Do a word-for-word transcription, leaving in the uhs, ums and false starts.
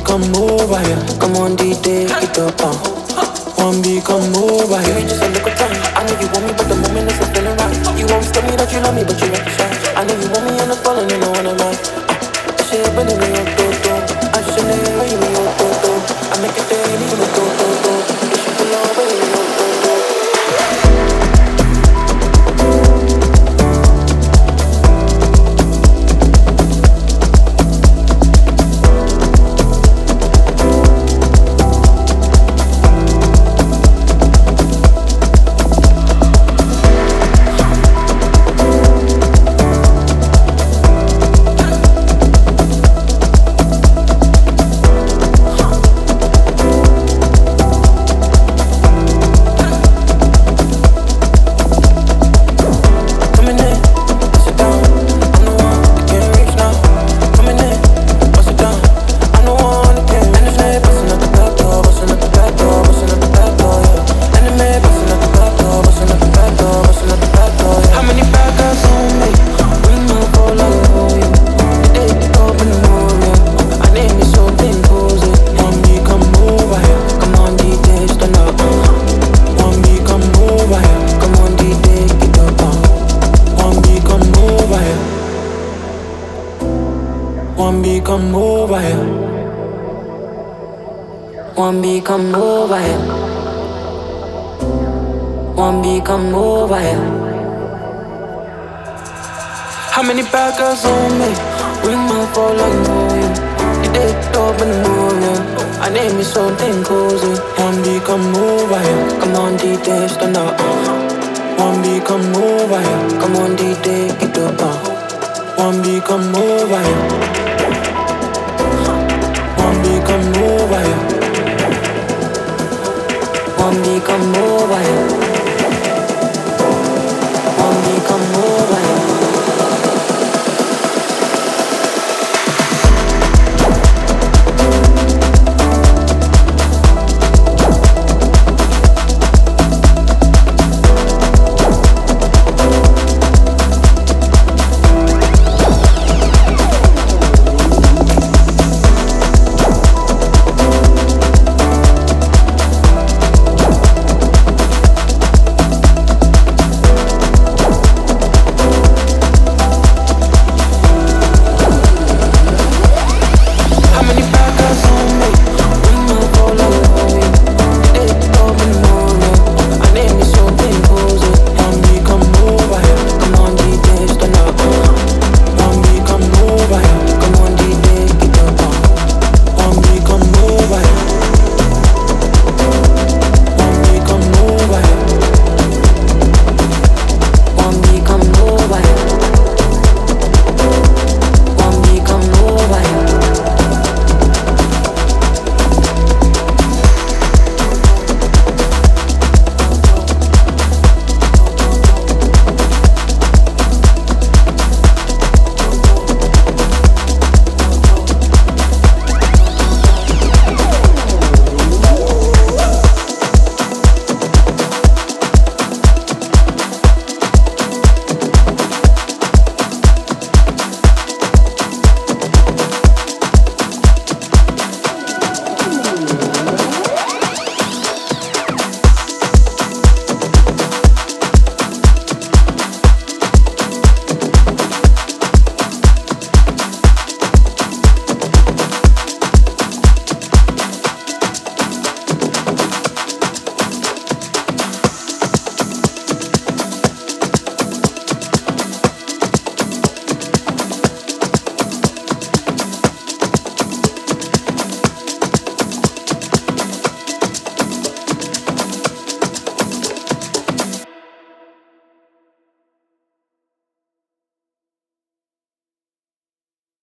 come over here. Come on, D J, get up, uh. One B, come over here. Give me just a little time. I know you want me, but the moment isn't feeling right. You always tell me that you love me, but you make me shy. I know you want me and I'm falling, you know what I'm like. I should have been in me, oh, do, do. I should have been in me, oh, do, do. I make it day, need me, do, do, do. You should feel all ready, oh, do, do. One B, come over here. One B, come over here. One B, come over here. How many bad girls on me? We might fall like movie. You did dope and move, yeah. I name is something cozy. One B, come over here. Come on, D J, stand up. One B, come over here. Come on, D J, get up. One B, come over here.